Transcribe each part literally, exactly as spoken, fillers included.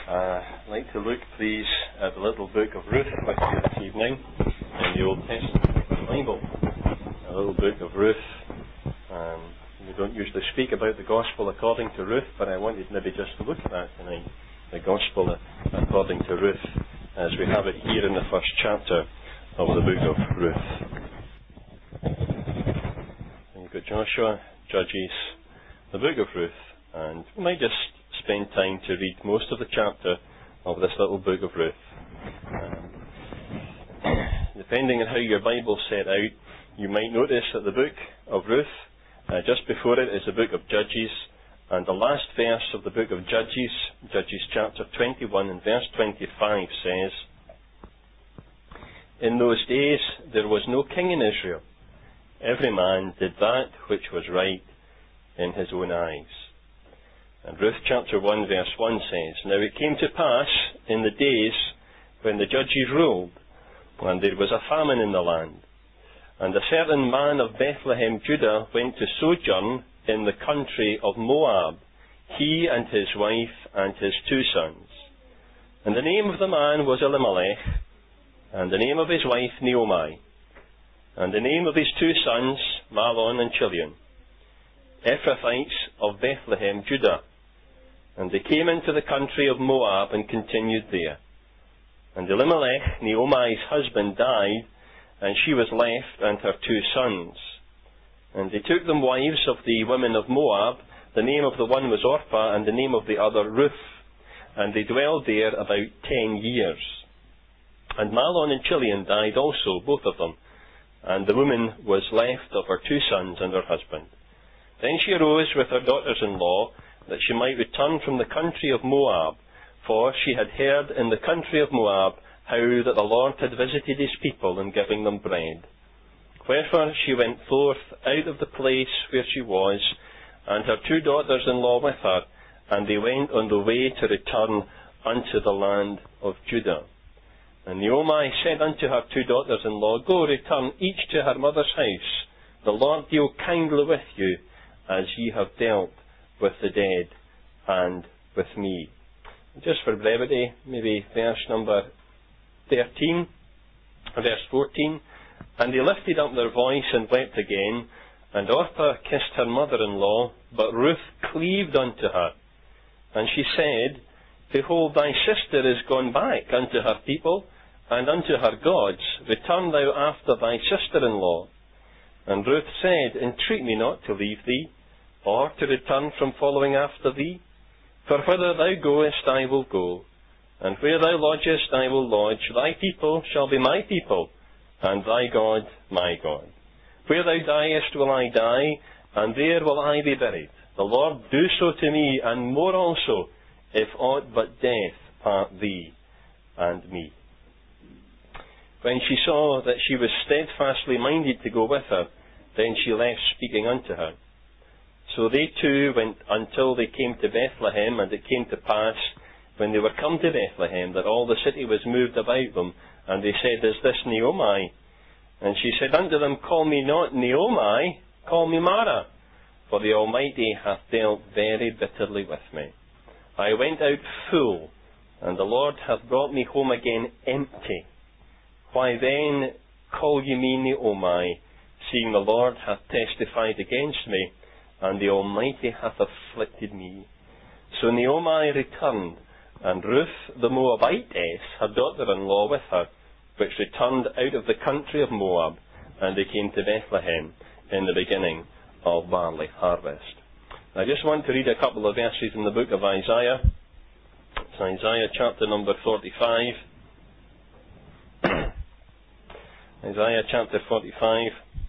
Uh, I'd like to look, please, at the little book of Ruth with you this evening in the Old Testament Bible. A little book of Ruth. Um, we don't usually speak about the Gospel according to Ruth, but I wanted maybe just to look at that tonight. The Gospel according to Ruth, as we have it here in the first chapter of the book of Ruth. And you've got Joshua, Judges, the book of Ruth, and we might just spend time to read most of the chapter of this little book of Ruth. Um, depending on how your Bible's set out, you might notice that the book of Ruth, uh, just before it is the book of Judges, and the last verse of the book of Judges, Judges chapter twenty-one and verse twenty-five says, "In those days there was no king in Israel. Every man did that which was right in his own eyes." And Ruth chapter one verse one says, "Now it came to pass in the days when the judges ruled, and there was a famine in the land, and a certain man of Bethlehem, Judah, went to sojourn in the country of Moab, he and his wife and his two sons. And the name of the man was Elimelech, and the name of his wife Naomi, and the name of his two sons Mahlon and Chilion, Ephrathites of Bethlehem, Judah. And they came into the country of Moab and continued there. And Elimelech, Naomi's husband, died, and she was left and her two sons. And they took them wives of the women of Moab. The name of the one was Orpah, and the name of the other Ruth. And they dwelled there about ten years. And Mahlon and Chilion died also, both of them. And the woman was left of her two sons and her husband. Then she arose with her daughters-in-law, that she might return from the country of Moab, for she had heard in the country of Moab how that the Lord had visited his people in giving them bread. Wherefore she went forth out of the place where she was, and her two daughters-in-law with her, and they went on the way to return unto the land of Judah. And Naomi said unto her two daughters-in-law, Go, return each to her mother's house. The Lord deal kindly with you, as ye have dealt with the dead and with me." Just for brevity, maybe verse number thirteen, verse fourteen. "And they lifted up their voice and wept again, and Orpah kissed her mother-in-law, but Ruth cleaved unto her. And she said, Behold, thy sister is gone back unto her people, and unto her gods. Return thou after thy sister-in-law. And Ruth said, Entreat me not to leave thee, or to return from following after thee. For whither thou goest I will go, and where thou lodgest I will lodge. Thy people shall be my people, and thy God my God. Where thou diest will I die, and there will I be buried. The Lord do so to me, and more also, if aught but death part thee and me." When she saw that she was steadfastly minded to go with her, then she left speaking unto her. So they two went until they came to Bethlehem, and it came to pass, when they were come to Bethlehem, that all the city was moved about them, and they said, Is this Naomi? And she said unto them, Call me not Naomi, call me Mara, for the Almighty hath dealt very bitterly with me. I went out full, and the Lord hath brought me home again empty. Why then call ye me Naomi, seeing the Lord hath testified against me, and the Almighty hath afflicted me? So Naomi returned, and Ruth the Moabitess, her daughter-in-law, with her, which returned out of the country of Moab, and they came to Bethlehem in the beginning of barley harvest. I just want to read a couple of verses in the book of Isaiah. It's Isaiah chapter number forty-five. Isaiah chapter forty-five.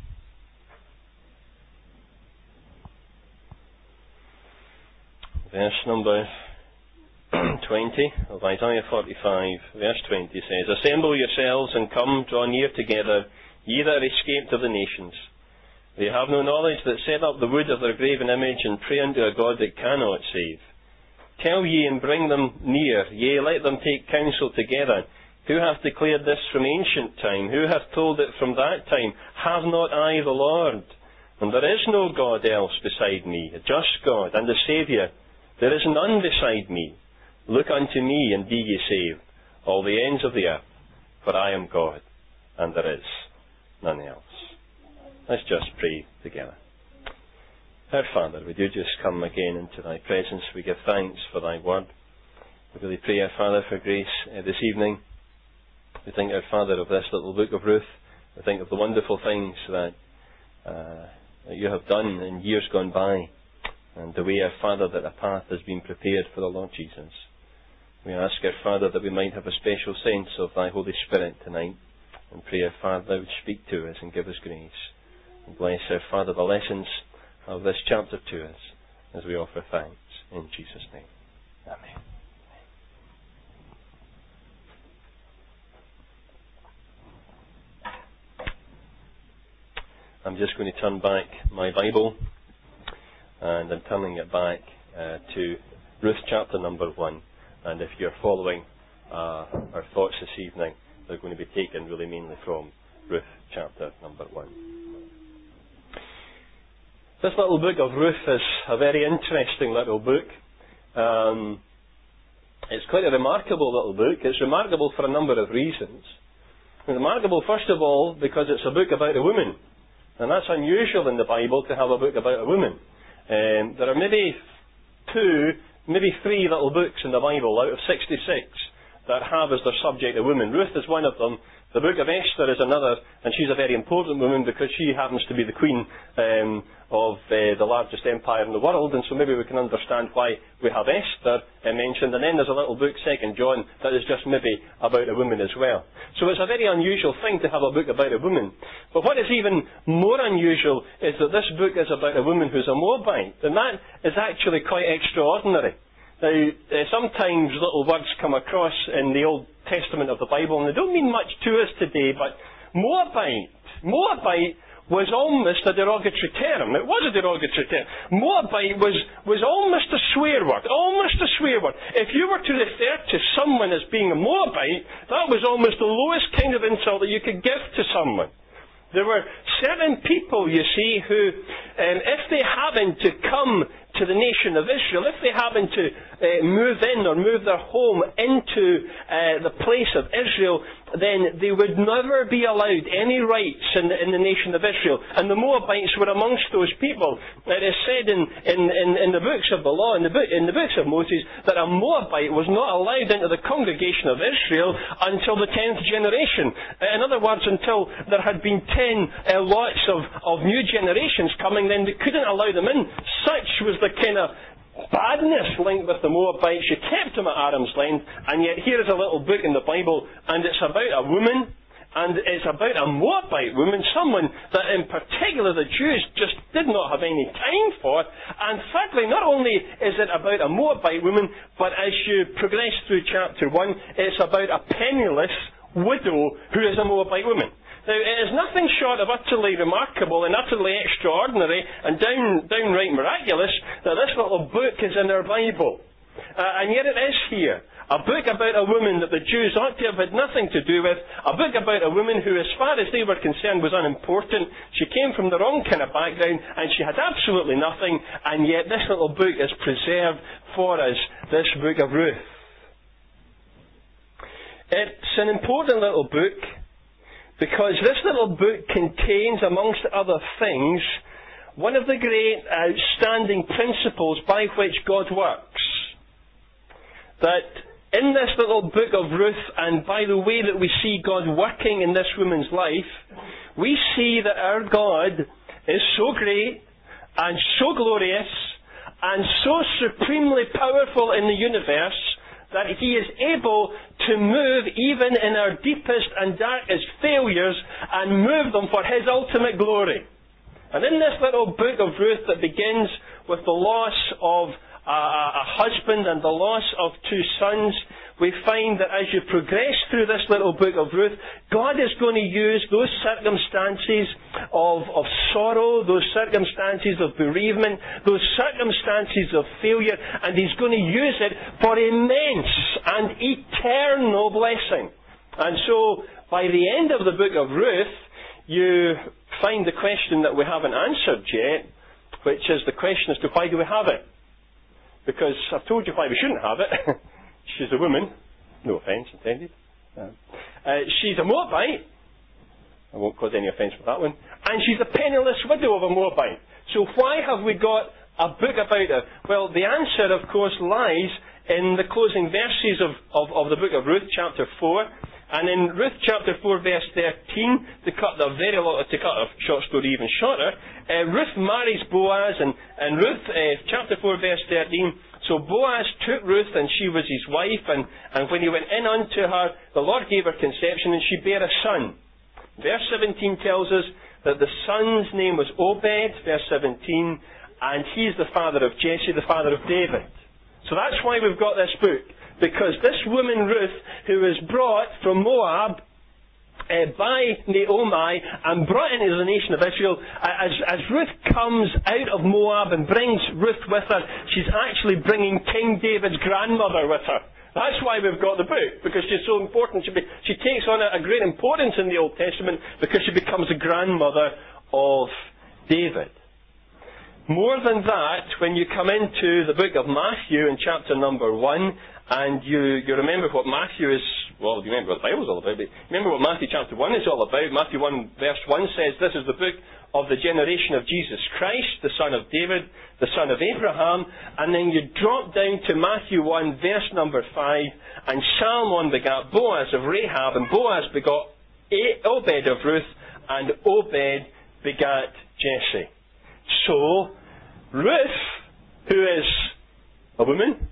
Verse number twenty of Isaiah forty-five, verse twenty says, Assemble yourselves and come, draw near together, ye that are escaped of the nations. They have no knowledge that set up the wood of their graven image, and pray unto a God that cannot save. Tell ye and bring them near, yea, let them take counsel together. Who hath declared this from ancient time? Who hath told it from that time? Have not I the Lord? And there is no God else beside me, a just God and a Saviour. There is none beside me. Look unto me, and be ye saved, all the ends of the earth, for I am God, and there is none else. Let's just pray together. Our Father, we do just come again into thy presence. We give thanks for thy word. We really pray, our Father, for grace uh, this evening. We think, our Father, of this little book of Ruth. We think of the wonderful things that, uh, that you have done in years gone by, and the way, our Father, that a path has been prepared for the Lord Jesus. We ask, our Father, that we might have a special sense of thy Holy Spirit tonight, and pray, our Father, thou would speak to us and give us grace. And bless, our Father, the lessons of this chapter to us as we offer thanks in Jesus' name. Amen. I'm just going to turn back my Bible, and I'm turning it back uh, to Ruth chapter number one. And if you're following uh, our thoughts this evening, they're going to be taken really mainly from Ruth chapter number one. This little book of Ruth is a very interesting little book. Um, it's quite a remarkable little book. It's remarkable for a number of reasons. It's remarkable, first of all, because it's a book about a woman. And that's unusual in the Bible, to have a book about a woman. Um, there are maybe two, maybe three little books in the Bible out of sixty-six that have as their subject a woman. Ruth is one of them. The book of Esther is another, and she's a very important woman because she happens to be the queen um, of uh, the largest empire in the world, and so maybe we can understand why we have Esther uh, mentioned. And then there's a little book, Second John, that is just maybe about a woman as well. So it's a very unusual thing to have a book about a woman. But what is even more unusual is that this book is about a woman who's a Moabite, and that is actually quite extraordinary. Now, uh, sometimes little words come across in the Old Testament of the Bible, and they don't mean much to us today, but Moabite, Moabite was almost a derogatory term. It was a derogatory term. Moabite was, was almost a swear word, almost a swear word. If you were to refer to someone as being a Moabite, that was almost the lowest kind of insult that you could give to someone. There were certain people, you see, who, um, if they happened to come to the nation of Israel, if they happened to uh, move in or move their home into uh, the place of Israel, then they would never be allowed any rights in the, in the nation of Israel. And the Moabites were amongst those people. It is said in, in, in, in the books of the law, in the, book, in the books of Moses, that a Moabite was not allowed into the congregation of Israel until the tenth generation. In other words, until there had been ten uh, lots of, of new generations coming, then they couldn't allow them in. Such was the kind of badness linked with the Moabites. You kept them at arm's length, and yet here is a little book in the Bible, and it's about a woman, and it's about a Moabite woman, someone that in particular the Jews just did not have any time for. And thirdly, not only is it about a Moabite woman, but as you progress through chapter one, it's about a penniless widow who is a Moabite woman. Now, it is nothing short of utterly remarkable and utterly extraordinary and down, downright miraculous that this little book is in our Bible. Uh, and yet it is here. A book about a woman that the Jews ought to have had nothing to do with. A book about a woman who, as far as they were concerned, was unimportant. She came from the wrong kind of background and she had absolutely nothing. And yet this little book is preserved for us, this book of Ruth. It's an important little book, because this little book contains, amongst other things, one of the great outstanding principles by which God works. That in this little book of Ruth, and by the way that we see God working in this woman's life, we see that our God is so great and so glorious and so supremely powerful in the universe that He is able to move even in our deepest and darkest failures and move them for His ultimate glory. And in this little book of Ruth that begins with the loss of a, a husband and the loss of two sons, we find that as you progress through this little book of Ruth, God is going to use those circumstances of, of sorrow, those circumstances of bereavement, those circumstances of failure, and He's going to use it for immense and eternal blessing. And so, by the end of the book of Ruth, you find the question that we haven't answered yet, which is the question as to why do we have it? Because I've told you why we shouldn't have it. She's a woman. No offence intended. Uh, she's a Moabite. I won't cause any offence with that one. And she's a penniless widow of a Moabite. So why have we got a book about her? Well, the answer, of course, lies in the closing verses of, of, of the book of Ruth, chapter four. And in Ruth chapter four, verse thirteen, to cut the very long, to cut a short story even shorter, uh, Ruth marries Boaz, and, and Ruth, uh, chapter four, verse thirteen, so Boaz took Ruth, and she was his wife, and, and when he went in unto her, the Lord gave her conception, and she bare a son. Verse seventeen tells us that the son's name was Obed, verse seventeen, and he's the father of Jesse, the father of David. So that's why we've got this book. Because this woman Ruth, who was brought from Moab uh, by Naomi and brought into the nation of Israel, as, as Ruth comes out of Moab and brings Ruth with her, she's actually bringing King David's grandmother with her. That's why we've got the book, because she's so important. She, be, she takes on a, a great importance in the Old Testament because she becomes the grandmother of David. More than that, when you come into the book of Matthew in chapter number one, and you, you remember what Matthew is, well, you remember what the Bible's all about, but remember what Matthew chapter one is all about. Matthew one verse one says, this is the book of the generation of Jesus Christ, the son of David, the son of Abraham. And then you drop down to Matthew one verse number five, and Salmon begat Boaz of Rahab, and Boaz begot Obed of Ruth, and Obed begat Jesse. So, Ruth, who is a woman,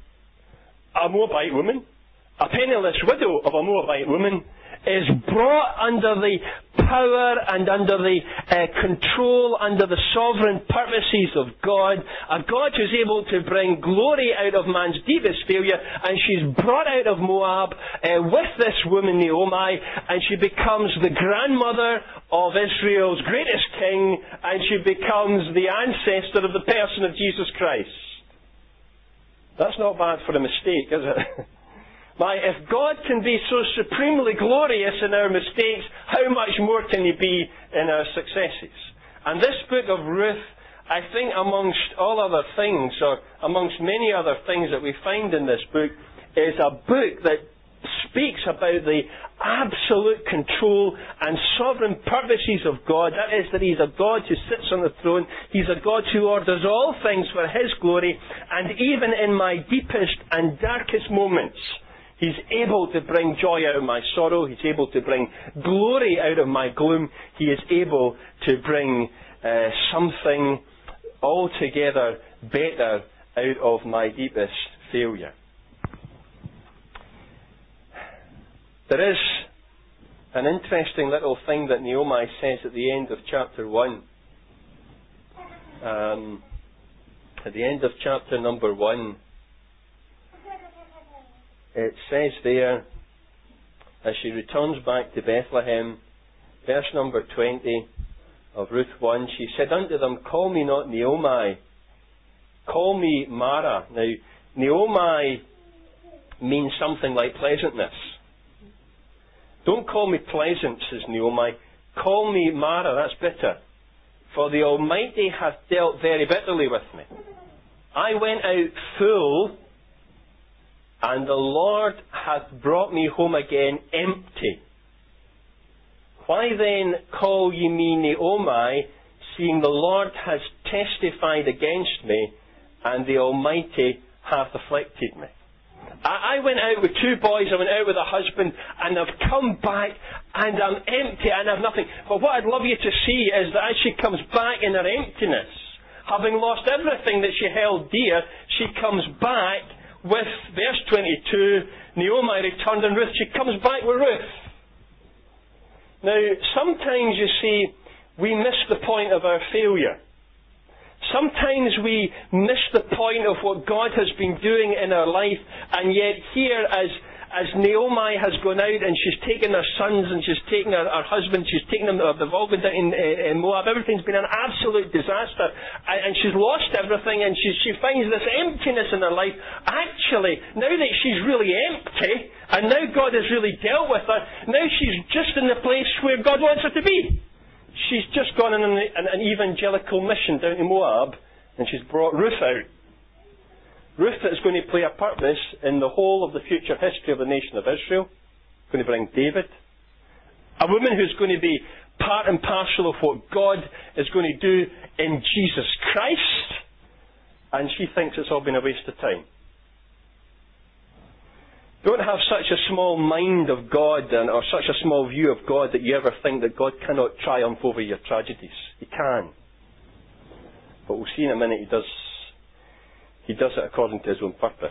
a Moabite woman, a penniless widow of a Moabite woman, is brought under the power and under the uh, control, under the sovereign purposes of God, a God who's able to bring glory out of man's deepest failure, and she's brought out of Moab uh, with this woman Naomi, and she becomes the grandmother of Israel's greatest king, and she becomes the ancestor of the person of Jesus Christ. That's not bad for a mistake, is it? My, if God can be so supremely glorious in our mistakes, how much more can He be in our successes? And this book of Ruth, I think amongst all other things, or amongst many other things that we find in this book, is a book that speaks about the absolute control and sovereign purposes of God. That is, that He's a God who sits on the throne. He's a God who orders all things for His glory. And even in my deepest and darkest moments, He's able to bring joy out of my sorrow. He's able to bring glory out of my gloom. He is able to bring uh, something altogether better out of my deepest failure. There is an interesting little thing that Naomi says at the end of chapter one. Um, at the end of chapter number one, it says there, as she returns back to Bethlehem, verse number twenty of Ruth one, she said unto them, call me not Naomi, call me Mara. Now, Naomi means something like pleasantness. Don't call me pleasant, says Naomi. Call me Mara, that's bitter. For the Almighty hath dealt very bitterly with me. I went out full, and the Lord hath brought me home again empty. Why then call ye me Naomi, seeing the Lord has testified against me, and the Almighty hath afflicted me? I went out with two boys, I went out with a husband, and I've come back, and I'm empty, and I've nothing. But what I'd love you to see is that as she comes back in her emptiness, having lost everything that she held dear, she comes back with, verse twenty-two, Naomi returned, and Ruth, she comes back with Ruth. Now, sometimes, you see, we miss the point of our failure. Sometimes we miss the point of what God has been doing in our life, and yet here, as as Naomi has gone out and she's taken her sons and she's taken her, her husband, she's taken them, they've all gone down in, in Moab, everything's been an absolute disaster, and, and she's lost everything, and she, she finds this emptiness in her life. Actually, now that she's really empty, and now God has really dealt with her, now she's just in the place where God wants her to be. She's just gone on an, an evangelical mission down to Moab, and she's brought Ruth out. Ruth is going to play a purpose in the whole of the future history of the nation of Israel. Going to bring David. A woman who's going to be part and parcel of what God is going to do in Jesus Christ. And she thinks it's all been a waste of time. Don't have such a small mind of God and, or such a small view of God that you ever think that God cannot triumph over your tragedies. He can. But we'll see in a minute he does, he does it according to his own purpose.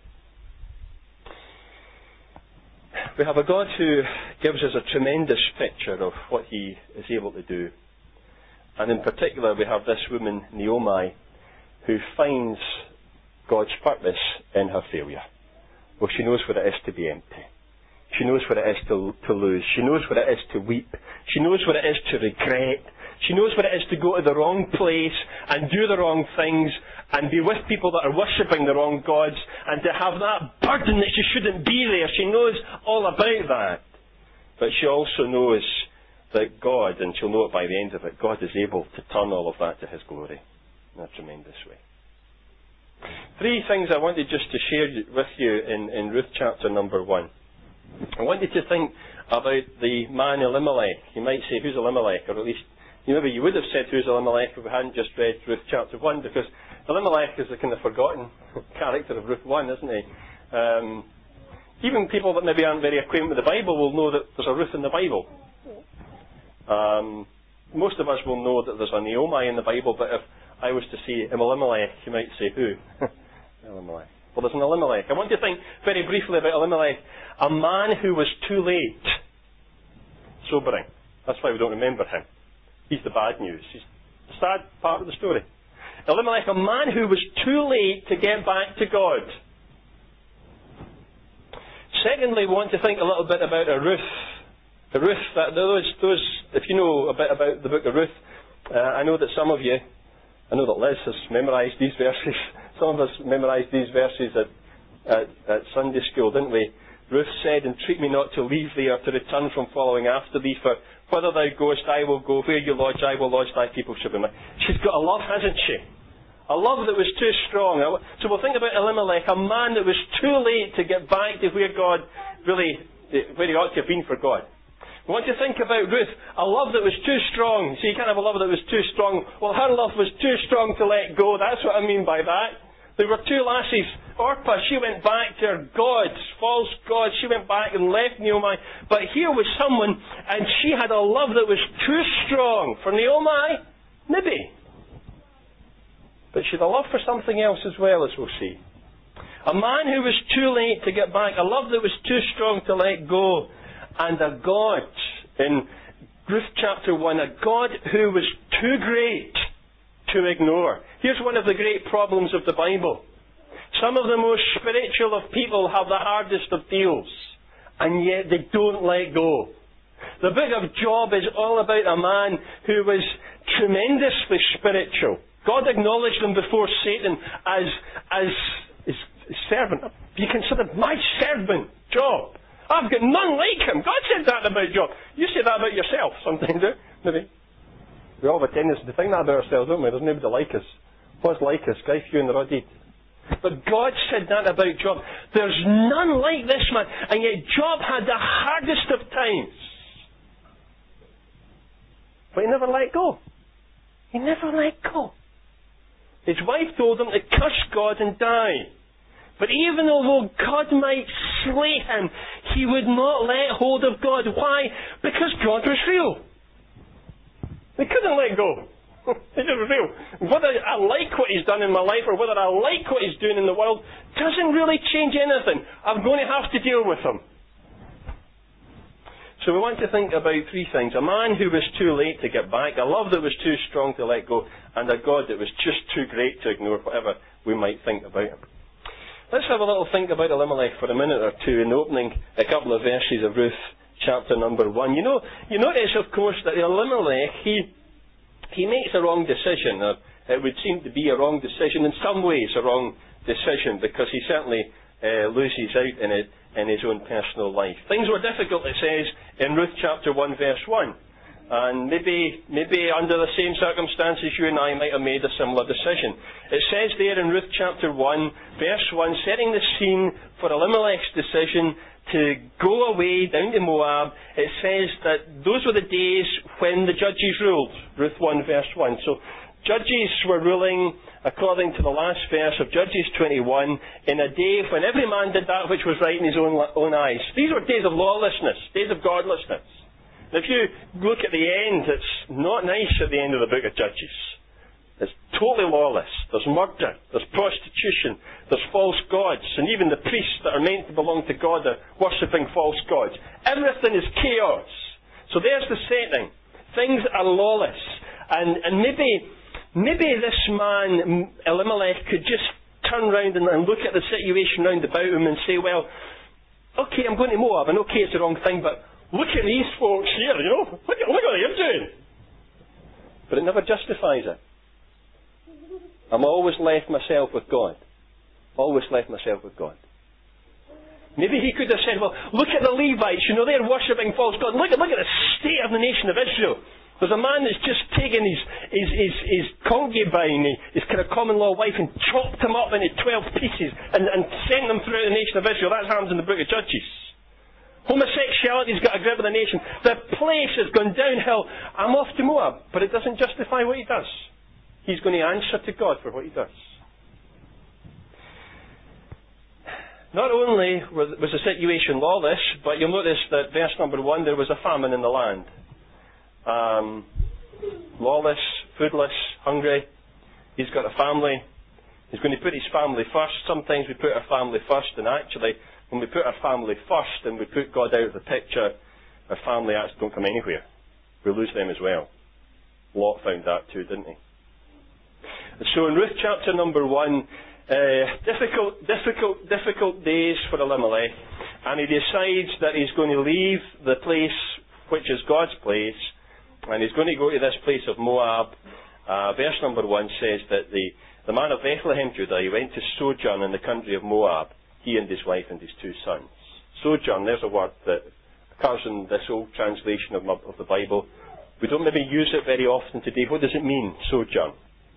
We have a God who gives us a tremendous picture of what he is able to do. And in particular we have this woman, Naomi, who finds God's purpose in her failure. Well, she knows what it is to be empty. She knows what it is to, to lose. She knows what it is to weep. She knows what it is to regret. She knows what it is to go to the wrong place and do the wrong things and be with people that are worshipping the wrong gods and to have that burden that she shouldn't be there. She knows all about that. But she also knows that God, and she'll know it by the end of it, God is able to turn all of that to his glory in a tremendous way. Three things I wanted just to share with you in, in Ruth chapter number one. I wanted to think about the man Elimelech. You might say, who's Elimelech? Or at least, you maybe you would have said who's Elimelech if we hadn't just read Ruth chapter one, because Elimelech is the kind of forgotten character of Ruth one, isn't he? Um, even people that maybe aren't very acquainted with the Bible will know that there's a Ruth in the Bible. Um, most of us will know that there's a Naomi in the Bible, but if I was to say Elimelech, you might say, who? Elimelech. Well, there's an Elimelech. I want to think very briefly about Elimelech. A man who was too late. Sobering. That's why we don't remember him. He's the bad news. He's the sad part of the story. Elimelech, a man who was too late to get back to God. Secondly, we want to think a little bit about a Ruth. A Ruth, that those, those, if you know a bit about the book of Ruth, uh, I know that some of you, I know that Liz has memorised these verses. Some of us memorised these verses at, at, at Sunday school, didn't we? Ruth said, "Entreat me not to leave thee or to return from following after thee, for whither thou goest I will go, where you lodge I will lodge, thy people shall be mine." She's got a love, hasn't she? A love that was too strong. So we'll think about Elimelech, a man that was too late to get back to where God really, where he ought to have been for God. We want to think about Ruth, a love that was too strong. See, you can't have a love that was too strong. Well, her love was too strong to let go. That's what I mean by that. There were two lassies. Orpah, she went back to her gods, false gods. She went back and left Naomi. But here was someone, and she had a love that was too strong. For Naomi, maybe. But she had a love for something else as well, as we'll see. A man who was too late to get back. A love that was too strong to let go. And a God, in Ruth chapter one, a God who was too great to ignore. Here's one of the great problems of the Bible. Some of the most spiritual of people have the hardest of deals, and yet they don't let go. The book of Job is all about a man who was tremendously spiritual. God acknowledged him before Satan as, as his servant. You consider my servant, Job. I've got none like him. God said that about Job. You say that about yourself sometimes, do you? Maybe. We all have a tendency to think that about ourselves, don't we? There's nobody like us. What's like us? Guy few in the ruddy. But God said that about Job. There's none like this man. And yet Job had the hardest of times. But he never let go. He never let go. His wife told him to curse God and die. But even although God might slay him, he would not let hold of God. Why? Because God was real. He couldn't let go. He was real. Whether I like what he's done in my life or whether I like what he's doing in the world doesn't really change anything. I'm going to have to deal with him. So we want to think about three things. A man who was too late to get back, a love that was too strong to let go, and a God that was just too great to ignore, whatever we might think about him. Let's have a little think about Elimelech for a minute or two in opening a couple of verses of Ruth chapter number one. You know, you notice, of course, that Elimelech, he, he makes a wrong decision. Or it would seem to be a wrong decision, in some ways a wrong decision, because he certainly uh, loses out in it in his own personal life. Things were difficult, it says, in Ruth chapter one verse one. And maybe, maybe under the same circumstances, you and I might have made a similar decision. It says there in Ruth chapter one, verse one, setting the scene for Elimelech's decision to go away down to Moab, it says that those were the days when the judges ruled. Ruth one, verse one. So, judges were ruling, according to the last verse of Judges twenty-one, in a day when every man did that which was right in his own, own eyes. These were days of lawlessness, days of godlessness. If you look at the end, it's not nice at the end of the book of Judges. It's totally lawless. There's murder, there's prostitution, there's false gods, and even the priests that are meant to belong to God are worshipping false gods. Everything is chaos. So there's the setting. Things are lawless. And, and maybe, maybe this man, Elimelech, could just turn round and, and look at the situation round about him and say, well, okay, I'm going to Moab, and okay, it's the wrong thing, but look at these folks here, you know. Look at, look at what they're doing. But it never justifies it. I'm always left myself with God. Always left myself with God. Maybe he could have said, well, look at the Levites, you know, they're worshipping false God. Look at, look at the state of the nation of Israel. There's a man that's just taken his, his, his, his concubine, his kind of common law wife, and chopped him up into twelve pieces and, and sent them throughout the nation of Israel. That's happens in the book of Judges. Homosexuality's got a grip of the nation. The place has gone downhill. I'm off to Moab. But it doesn't justify what he does. He's going to answer to God for what he does. Not only was the situation lawless, but you'll notice that verse number one, there was a famine in the land. Um, lawless, foodless, hungry. He's got a family. He's going to put his family first. Sometimes we put our family first, and actually, when we put our family first and we put God out of the picture, our family acts don't come anywhere. We lose them as well. Lot found that too, didn't he? So in Ruth chapter number one, uh, difficult, difficult, difficult days for Elimelech, and he decides that he's going to leave the place which is God's place, and he's going to go to this place of Moab. Uh, verse number one says that the, the man of Bethlehem, Judah, he went to sojourn in the country of Moab, he and his wife and his two sons. Sojourn, there's a word that occurs in this old translation of, of the Bible. We don't maybe use it very often today. What does it mean, sojourn?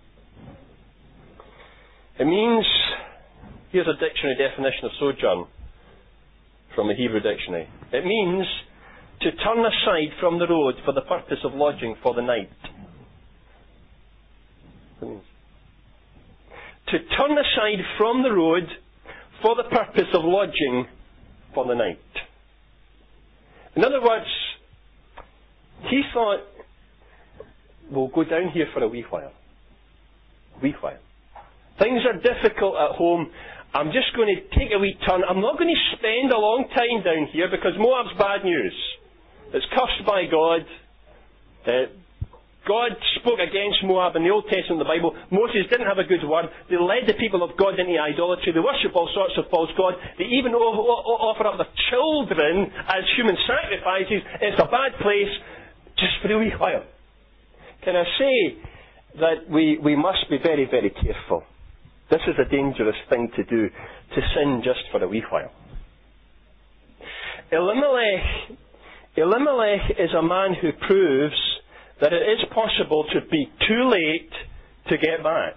It means, here's a dictionary definition of sojourn from the Hebrew dictionary. It means to turn aside from the road for the purpose of lodging for the night. To turn aside from the road for the purpose of lodging for the night. In other words, he thought, we'll go down here for a wee while. A wee while. Things are difficult at home. I'm just going to take a wee turn. I'm not going to spend a long time down here because Moab's bad news. It's cursed by God. Uh, God spoke against Moab in the Old Testament of the Bible. Moses didn't have a good word. They led the people of God into idolatry. They worship all sorts of false gods. They even o- o- offer up their children as human sacrifices. It's a bad place just for a wee while. Can I say that we, we must be very, very careful. This is a dangerous thing to do, to sin just for a wee while. Elimelech, Elimelech is a man who proves that it is possible to be too late to get back.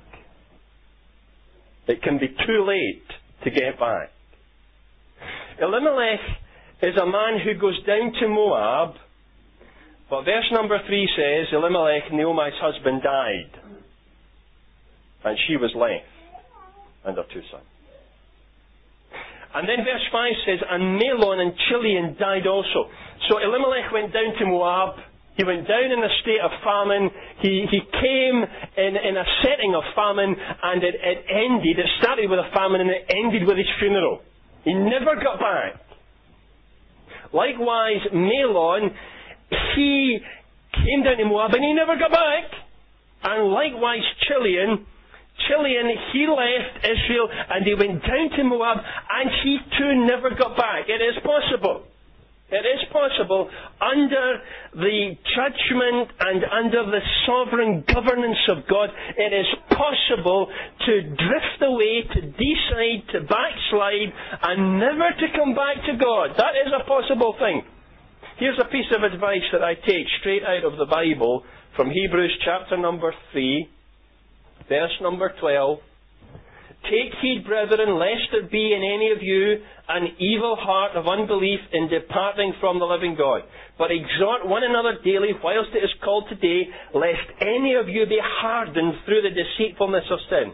It can be too late to get back. Elimelech is a man who goes down to Moab, but verse number three says, Elimelech, Naomi's husband, died, and she was left, and her two sons. And then verse five says, and Mahlon and Chilion died also. So Elimelech went down to Moab. He went down in a state of famine. He he came in, in a setting of famine, and it, it ended. It started with a famine, and it ended with his funeral. He never got back. Likewise, Mahlon, he came down to Moab, and he never got back. And likewise, Chilion, Chilion, he left Israel and he went down to Moab, and he too never got back. It is possible. It is possible under the judgment and under the sovereign governance of God. It is possible to drift away, to decide, to backslide, and never to come back to God. That is a possible thing. Here's a piece of advice that I take straight out of the Bible from Hebrews chapter number three, verse number twelve. Take heed, brethren, lest there be in any of you an evil heart of unbelief in departing from the living God. But exhort one another daily, whilst it is called today, lest any of you be hardened through the deceitfulness of sin.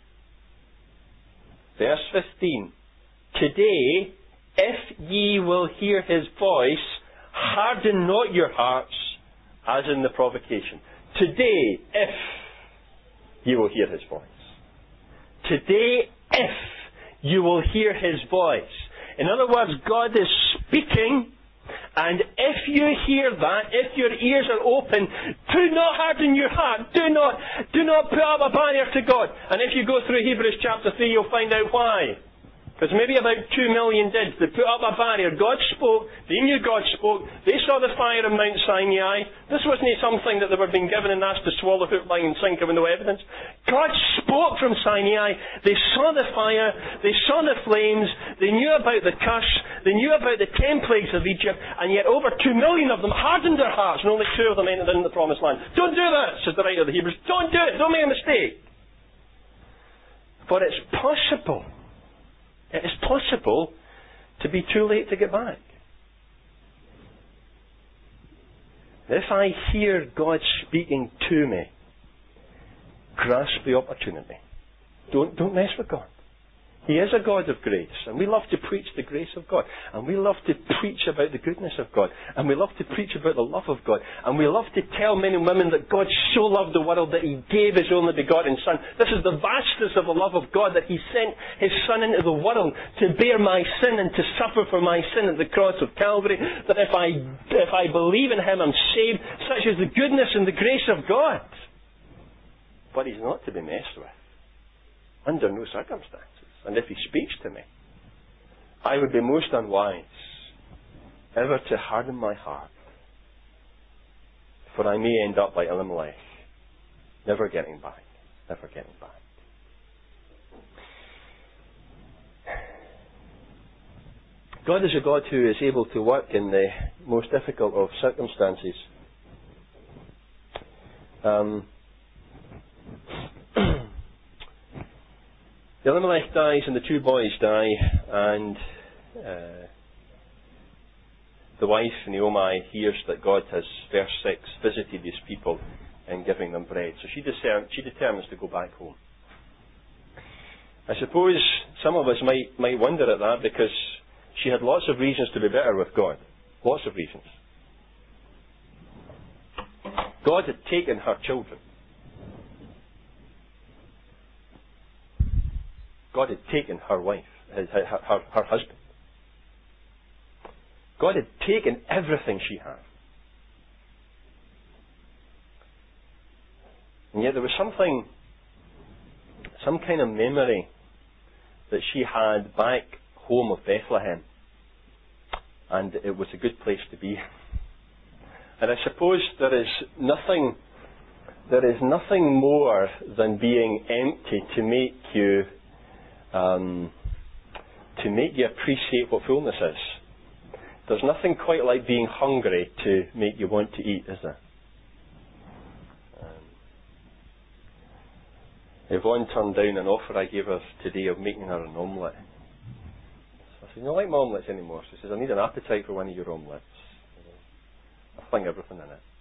Verse fifteen. Today, if ye will hear his voice, harden not your hearts, as in the provocation. Today, if ye will hear his voice. Today, if you will hear his voice. In other words, God is speaking, and if you hear that, if your ears are open, do not harden your heart. Do not, do not put up a barrier to God. And if you go through Hebrews chapter three, you'll find out why. Because maybe about two million did. They put up a barrier. God spoke. They knew God spoke. They saw the fire on Mount Sinai. This wasn't something that they were being given and asked to swallow hook, line and sinker with no evidence. God spoke from Sinai. They saw the fire. They saw the flames. They knew about the curse. They knew about the ten plagues of Egypt. And yet over two million of them hardened their hearts, and only two of them entered into the promised land. Don't do that, says the writer of the Hebrews. Don't do it. Don't make a mistake. For it's possible. It is possible to be too late to get back. If I hear God speaking to me, grasp the opportunity. Don't, don't mess with God. He is a God of grace, and we love to preach the grace of God, and we love to preach about the goodness of God, and we love to preach about the love of God, and we love to tell men and women that God so loved the world that He gave His only begotten Son. This is the vastness of the love of God, that He sent His Son into the world to bear my sin and to suffer for my sin at the cross of Calvary, that if I, if I believe in Him, I'm saved. Such is the goodness and the grace of God. But He's not to be messed with, under no circumstances. And if He speaks to me, I would be most unwise ever to harden my heart, for I may end up like Elimelech, never getting back, never getting back. God is a God who is able to work in the most difficult of circumstances. Um, Elimelech dies and the two boys die, and uh, the wife, Naomi, hears that God has, verse six, visited these people in giving them bread. So she, discern, she determines to go back home. I suppose some of us might, might wonder at that, because she had lots of reasons to be bitter with God. Lots of reasons. God had taken her children. God had taken her wife, her, her, her husband. God had taken everything she had. And yet there was something, some kind of memory that she had back home of Bethlehem. And it was a good place to be. And I suppose there is nothing, there is nothing more than being empty to make you Um, to make you appreciate what fullness is. There's nothing quite like being hungry to make you want to eat, is there? Um, Yvonne turned down an offer I gave her today of making her an omelette. So I said, I don't like my omelettes anymore. She says, I need an appetite for one of your omelettes. I fling everything in it.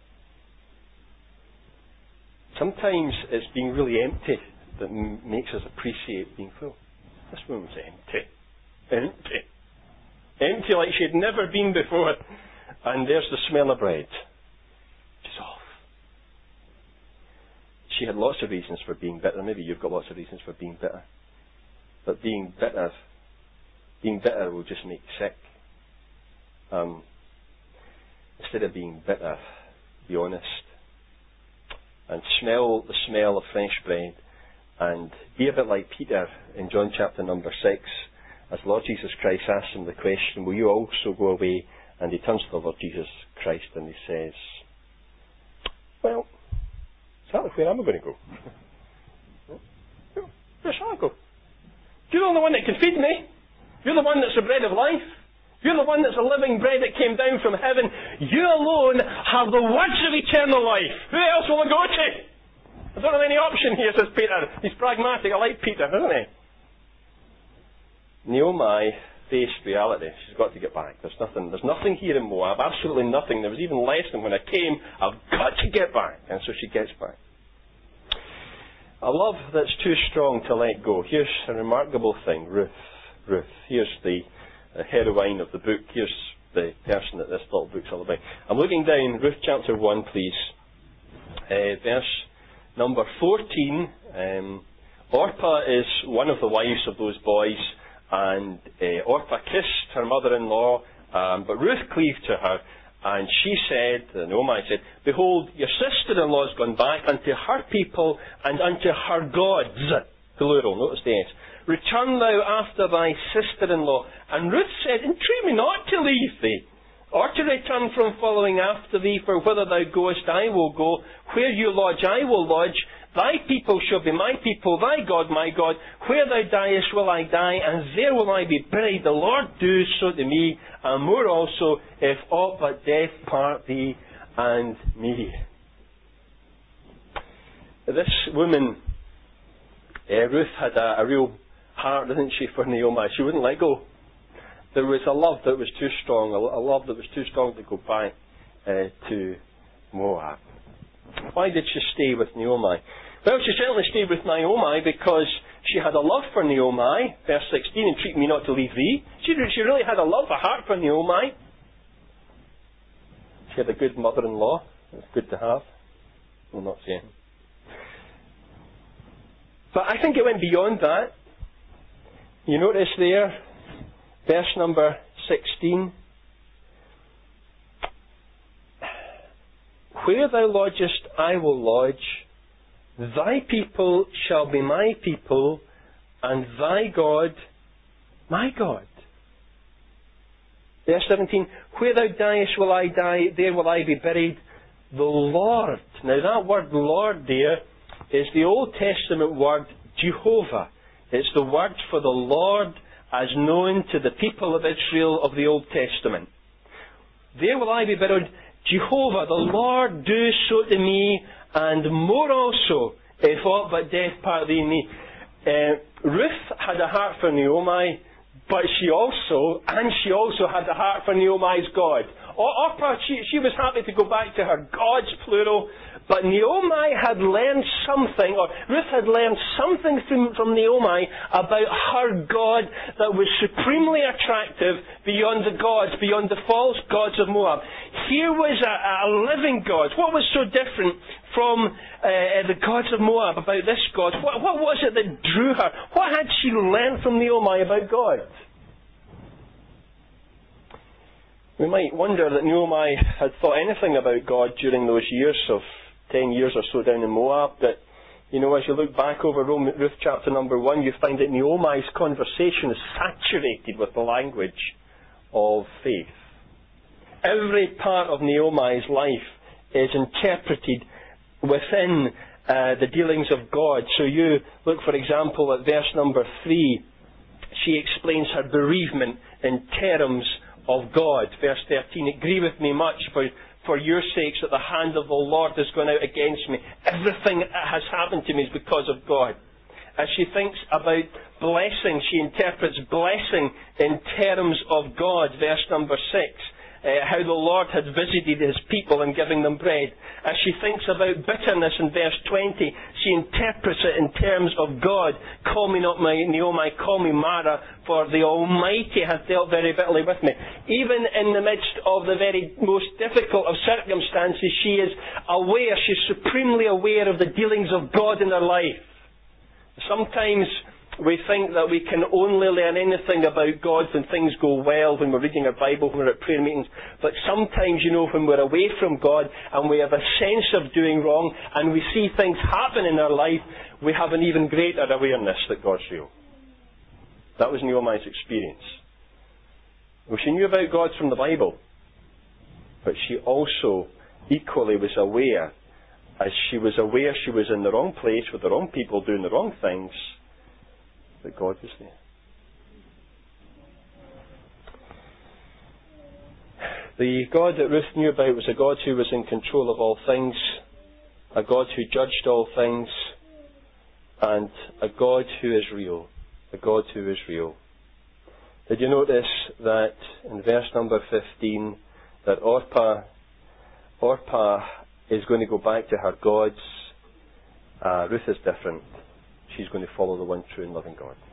Sometimes it's being really empty that m- makes us appreciate being full. This woman's empty. Empty. Empty like she had never been before. And there's the smell of bread. She's off. She had lots of reasons for being bitter. Maybe you've got lots of reasons for being bitter. But being bitter, being bitter will just make you sick. Um, instead of being bitter, be honest. And smell the smell of fresh bread. And be a bit like Peter in John chapter number six, as Lord Jesus Christ asks him the question, will you also go away? And he turns to the Lord Jesus Christ and he says, well, exactly where am I going to go? Where shall I go? You're the only one that can feed me. You're the one that's the bread of life. You're the one that's the living bread that came down from heaven. You alone have the words of eternal life. Who else will I go to? I don't have any option here, says Peter. He's pragmatic. I like Peter, doesn't he? Naomi faced reality. She's got to get back. There's nothing, there's nothing here in Moab. Absolutely nothing. There was even less than when I came. I've got to get back. And so she gets back. A love that's too strong to let go. Here's a remarkable thing. Ruth. Ruth. Here's the, the heroine of the book. Here's the person that this little book's all about. I'm looking down Ruth chapter one, please. Uh, verse number fourteen. Um, Orpah is one of the wives of those boys. And uh, Orpah kissed her mother-in-law, um, but Ruth cleaved to her. And she said, Naomi said, Behold, your sister-in-law has gone back unto her people and unto her gods. Plural, notice the S. Return thou after thy sister-in-law. And Ruth said, Entreat me not to leave thee, or to return from following after thee, for whither thou goest I will go, where you lodge I will lodge. Thy people shall be my people, thy God my God. Where thou diest will I die, and there will I be buried. The Lord do so to me, and more also, if aught but death part thee and me. This woman, uh, Ruth, had a, a real heart, didn't she, for Naomi? She wouldn't let go. There was a love that was too strong, a, a love that was too strong to go back uh, to Moab. Why did she stay with Naomi? Well, she certainly stayed with Naomi because she had a love for Naomi. Verse sixteen, Entreat me not to leave thee. She, she really had a love, a heart for Naomi. She had a good mother-in-law. It's good to have. We'll not say. But I think it went beyond that. You notice there, verse number sixteen. Where thou lodgest, I will lodge. Thy people shall be my people, and thy God, my God. Verse seventeen. Where thou diest will I die, there will I be buried. The Lord. Now that word Lord there is the Old Testament word Jehovah. It's the word for the Lord as known to the people of Israel of the Old Testament. There will I be buried. Jehovah, the Lord, do so to me, and more also, if aught but death part thee and me. Uh, Ruth had a heart for Naomi, but she also, and she also had a heart for Naomi's God. Orpah, she, she was happy to go back to her gods, plural, but Naomi had learned something, or Ruth had learned something from, from Naomi about her God that was supremely attractive beyond the gods, beyond the false gods of Moab. Here was a, a living God. What was so different from uh, the gods of Moab about this God? What, what was it that drew her? What had she learned from Naomi about God? We might wonder that Naomi had thought anything about God during those years of ten years or so down in Moab, that, you know, as you look back over Ruth chapter number one, you find that Naomi's conversation is saturated with the language of faith. Every part of Naomi's life is interpreted within uh, the dealings of God. So you look, for example, at verse number three. She explains her bereavement in terms of God. Verse thirteen, It grieveth me much for For your sakes that the hand of the Lord has gone out against me. Everything that has happened to me is because of God. As she thinks about blessing, she interprets blessing in terms of God. Verse number six. Uh, how the Lord had visited His people and giving them bread. As she thinks about bitterness in verse twenty, she interprets it in terms of God. Call me not my Naomi, call me Mara, for the Almighty hath dealt very bitterly with me. Even in the midst of the very most difficult of circumstances, she is aware, she's supremely aware of the dealings of God in her life. Sometimes we think that we can only learn anything about God when things go well, when we're reading our Bible, when we're at prayer meetings. But sometimes, you know, when we're away from God and we have a sense of doing wrong and we see things happen in our life, we have an even greater awareness that God's real. That was Naomi's experience. Well, she knew about God from the Bible, but she also equally was aware, as she was aware she was in the wrong place with the wrong people doing the wrong things, that God was there. The God that Ruth knew about was a God who was in control of all things, a God who judged all things, and a God who is real. A God who is real. Did you notice that in verse number fifteen, that Orpah, Orpah is going to go back to her gods? Uh, Ruth is different. She's going to follow the one true and living God.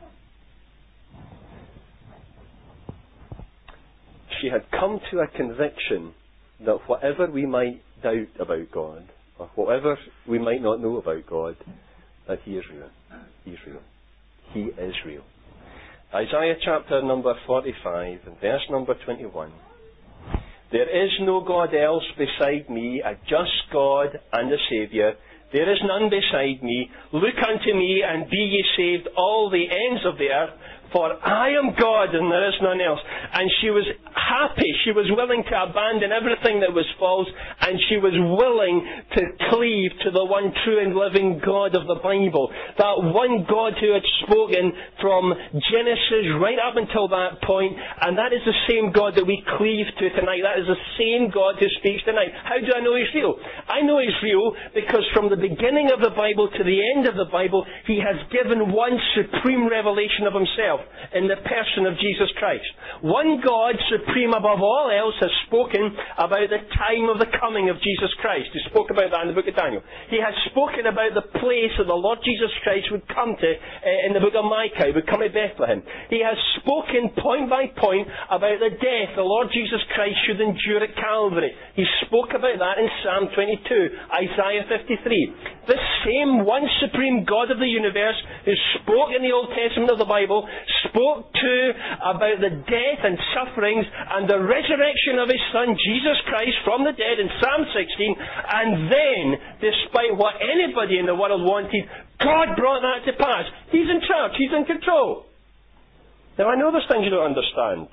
She had come to a conviction that whatever we might doubt about God, or whatever we might not know about God, that He is real. He is real. He is real. Isaiah chapter number forty-five and verse number twenty-one. There is no God else beside me, a just God and a Saviour. There is none beside me. Look unto me and be ye saved, all the ends of the earth. For I am God and there is none else. And she was happy. She was willing to abandon everything that was false. And she was willing to cleave to the one true and living God of the Bible. That one God who had spoken from Genesis right up until that point. And that is the same God that we cleave to tonight. That is the same God who speaks tonight. How do I know He's real? I know He's real because from the beginning of the Bible to the end of the Bible, He has given one supreme revelation of Himself in the person of Jesus Christ. One God, supreme above all else, has spoken about the time of the coming of Jesus Christ. He spoke about that in the book of Daniel. He has spoken about the place that the Lord Jesus Christ would come to uh, in the book of Micah. He would come to Bethlehem. He has spoken point by point about the death the Lord Jesus Christ should endure at Calvary. He spoke about that in Psalm twenty-two, Isaiah fifty-three. This same one supreme God of the universe who spoke in the Old Testament of the Bible, spoke to about the death and sufferings and the resurrection of His Son Jesus Christ from the dead in Psalm sixteen, and then, despite what anybody in the world wanted, God brought that to pass. He's in charge. He's in control. Now I know there's things you don't understand.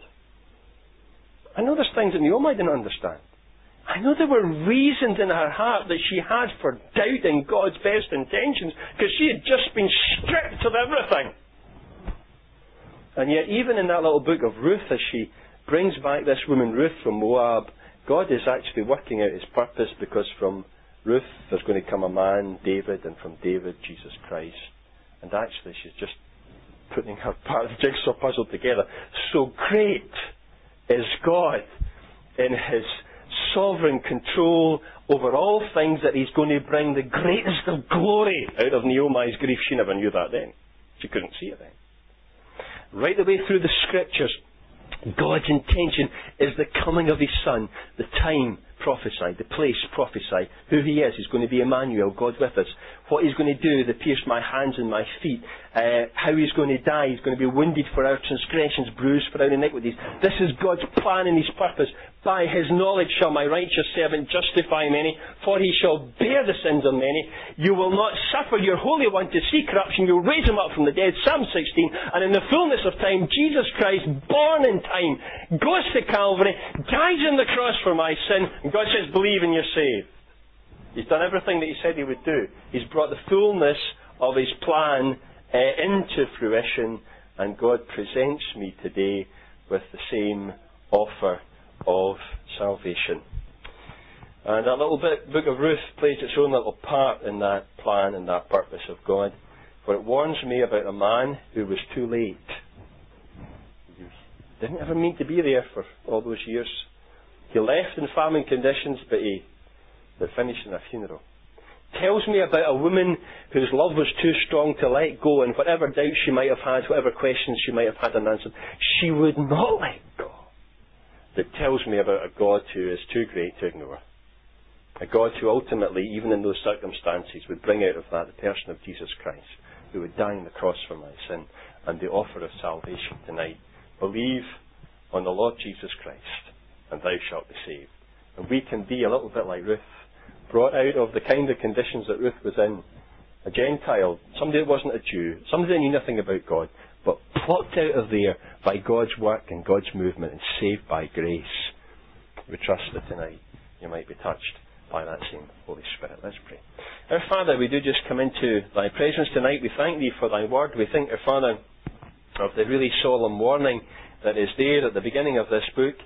I know there's things that Naomi didn't understand. I know there were reasons in her heart that she had for doubting God's best intentions, because she had just been stripped of everything. And yet, even in that little book of Ruth, as she brings back this woman Ruth from Moab, God is actually working out His purpose, because from Ruth there's going to come a man, David, and from David, Jesus Christ. And actually she's just putting her part of the jigsaw puzzle together. So great is God in His sovereign control over all things that He's going to bring the greatest of glory out of Naomi's grief. She never knew that then. She couldn't see it then. Right the way through the Scriptures, God's intention is the coming of His Son, the time prophesied, the place prophesied, who He is. He's going to be Emmanuel, God with us. What He's going to do, the pierce my hands and my feet, uh, how He's going to die. He's going to be wounded for our transgressions, bruised for our iniquities. This is God's plan and His purpose. By His knowledge shall my righteous servant justify many, for He shall bear the sins of many. You will not suffer your Holy One to see corruption. You'll raise Him up from the dead. Psalm sixteen. And in the fullness of time, Jesus Christ, born in time, goes to Calvary, dies on the cross for my sin, and God says, believe and you're saved. He's done everything that He said He would do. He's brought the fullness of His plan uh, into fruition, and God presents me today with the same offer of salvation. And that little bit, book of Ruth plays its own little part in that plan and that purpose of God, for it warns me about a man who was too late. He didn't ever mean to be there for all those years. He left in famine conditions, but he but finished in a funeral. Tells me about a woman whose love was too strong to let go, and whatever doubts she might have had, whatever questions she might have had unanswered, she would not let go. That tells me about a God who is too great to ignore. A God who ultimately, even in those circumstances, would bring out of that the person of Jesus Christ, who would die on the cross for my sin, and the offer of salvation tonight. Believe on the Lord Jesus Christ, and thou shalt be saved. And we can be a little bit like Ruth, brought out of the kind of conditions that Ruth was in. A Gentile, somebody that wasn't a Jew, somebody that knew nothing about God, but plucked out of there by God's work and God's movement and saved by grace. We trust that tonight you might be touched by that same Holy Spirit. Let's pray. Our Father, we do just come into Thy presence tonight. We thank Thee for Thy word. We thank, our Father, of the really solemn warning that is there at the beginning of this book.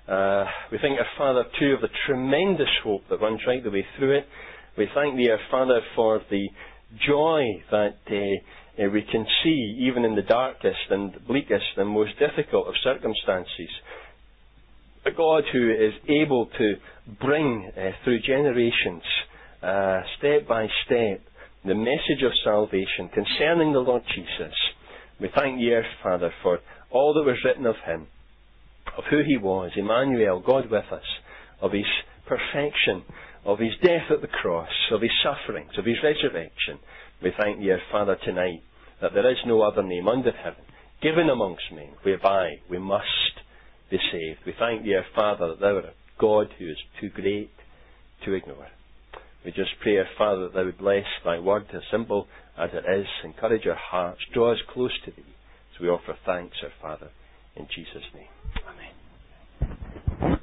Uh, we thank our Father, too, of the tremendous hope that runs right the way through it. We thank Thee, our Father, for the joy that uh, uh, we can see even in the darkest and bleakest and most difficult of circumstances. A God who is able to bring uh, through generations, uh, step by step, the message of salvation concerning the Lord Jesus. We thank Thee, our Father, for all that was written of Him, of who He was, Emmanuel, God with us, of His perfection, of His death at the cross, of His sufferings, of His resurrection. We thank Thee, our Father, tonight, that there is no other name under heaven given amongst men whereby we must be saved. We thank Thee, our Father, that Thou art a God who is too great to ignore. We just pray, our Father, that Thou would bless Thy word, as simple as it is, encourage our hearts, draw us close to Thee. So we offer thanks, our Father, in Jesus' name. Amen.